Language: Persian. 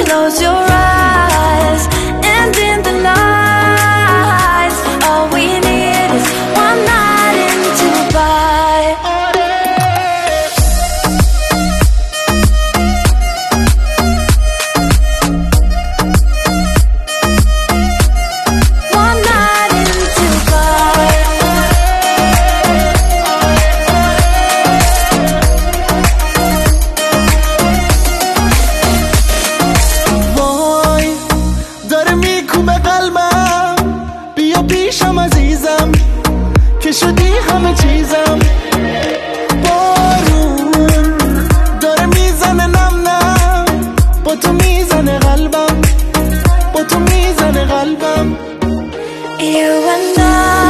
close your eyes, and in the lights, all we need is one night in Dubai. One night in Dubai. وای داره میکوبه قلبم، بیا پیشم عزیزم که شدی همه چیزم. بارون داره میزنه نم نم، با تو میزنه قلبم، با تو میزنه قلبم. You and I